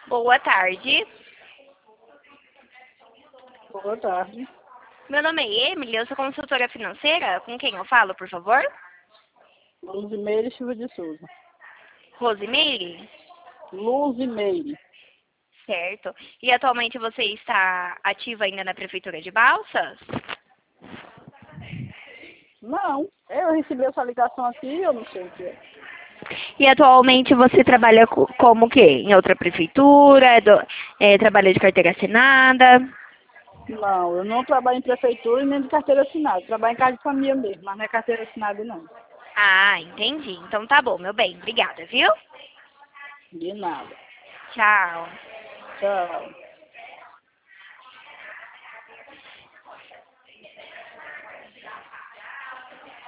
Boa tarde. Boa tarde. Meu nome é Emily, eu sou consultora financeira. Com quem eu falo, por favor? Luzimeire Silva de Souza. Rosimeire? Luzimeire. Certo. E atualmente você está ativa ainda na Prefeitura de Balsas? Não, eu recebi essa ligação aqui, eu não sei o que é. E atualmente você trabalha como o quê? Em outra prefeitura? Trabalha de carteira assinada? Não, eu não trabalho em prefeitura e nem de carteira assinada. Eu trabalho em casa de família mesmo, mas não é carteira assinada, não. Ah, entendi. Então tá bom, meu bem. Obrigada, viu? De nada. Tchau. Tchau.